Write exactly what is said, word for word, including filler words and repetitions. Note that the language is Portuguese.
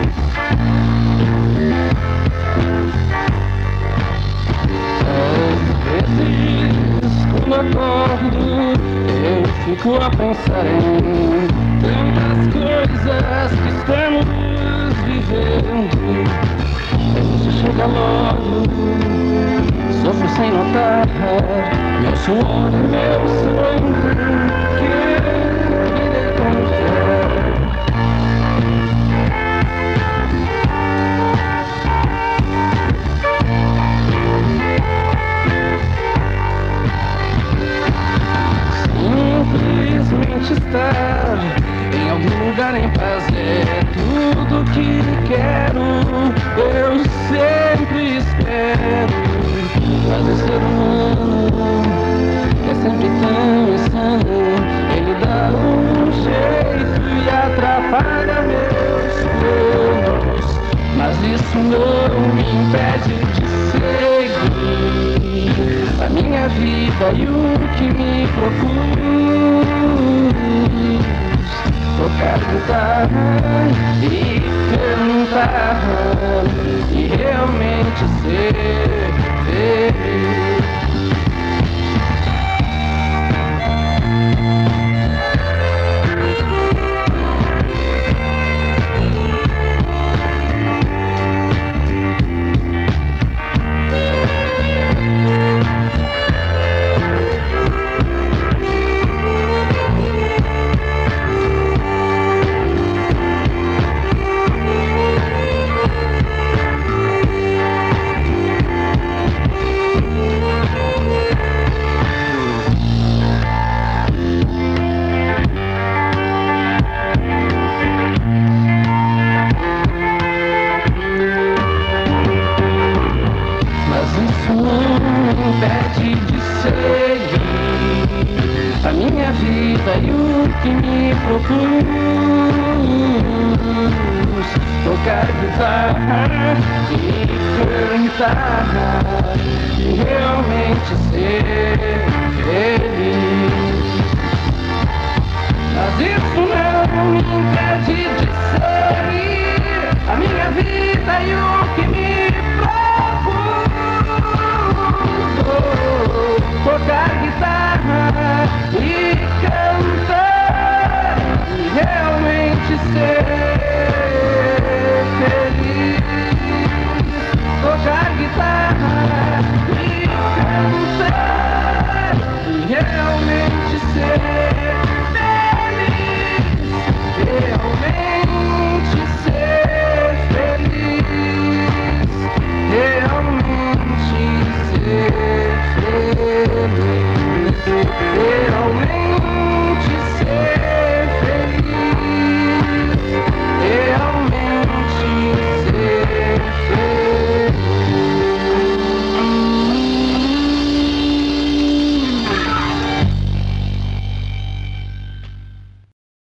Acordo, eu fico a pensar em tantas coisas que estamos vivendo. Isso chega logo, sofro sem notar, meu suor e meu sangue que me deconfere. Simplesmente estar em algum lugar em paz é tudo que quero, eu sempre espero. Mas o ser humano é sempre tão insano, ele dá um jeito e atrapalha meus planos. Mas isso não me impede de seguir a minha vida e o que me propus. Tocar guitarra e cantar e realmente ser feliz. Impede de seguir a minha vida e o que me propus. Tocar guitarra e cantar e realmente ser feliz. Mas isso não me impede de seguir